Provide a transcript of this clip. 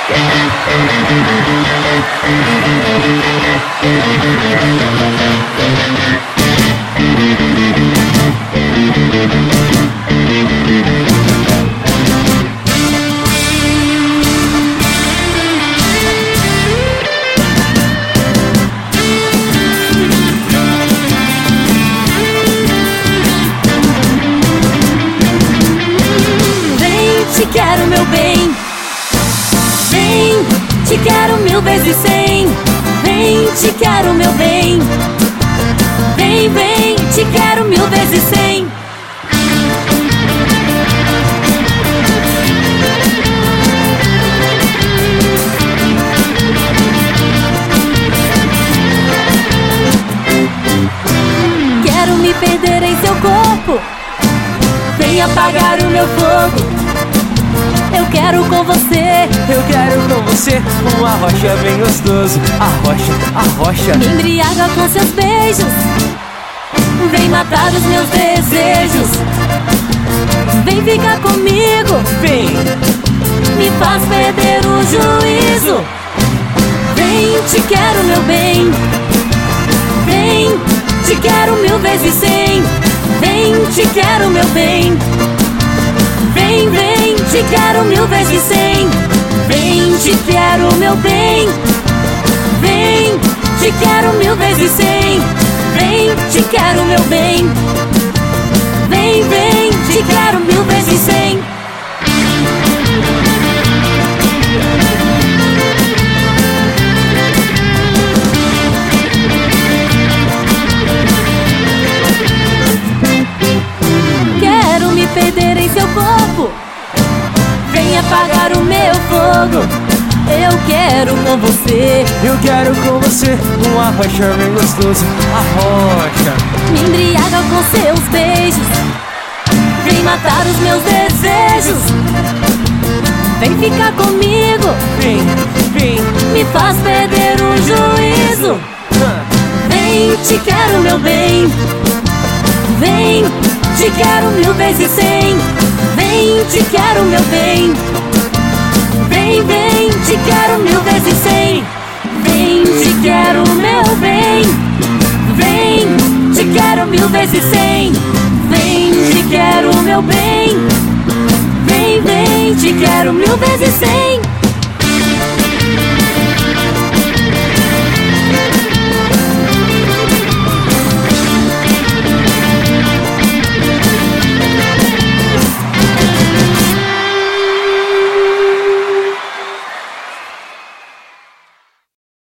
Te quero, meu bem. Vem, te quero 1000 vezes 100. Vem, te quero, meu bem. Vem, vem, te quero 1000 vezes 100. Quero me perder em seu corpo. Vem apagar o meu fogo. Eu quero com você. Eu quero com você uma rocha bem gostoso. A rocha me embriaga com seus beijos. Vem matar os meus desejos. Vem ficar comigo. Vem, me faz perder o juízo. Vem, te quero, meu bem. Vem, te quero 1000 vezes 100. Vem, te quero, meu bem. Vem, vem, te quero 1000 vezes 100. Vem, te quero, meu bem. Vem, te quero 1000 vezes 100. Vem, te quero, meu bem. Vem, vem, te quero 1000 vezes 100. Quero me perder em seu corpo. Vem apagar o meu fogo. Eu quero com você. eu quero com você uma rocha bem gostoso. A rocha Me embriaga com seus beijos. Vem matar os meus desejos. Vem ficar comigo. vem, vem. Me faz perder o juízo. Vem, te quero, meu bem. Vem, te quero 1000 vezes 100. Vem, te quero, meu bem. Vem, vem, te quero 1000 vezes 100. Vem, te quero, meu bem. Vem, te quero 1000 vezes 100. Vem, te quero, meu bem. Vem, vem, te quero 1000 vezes 100.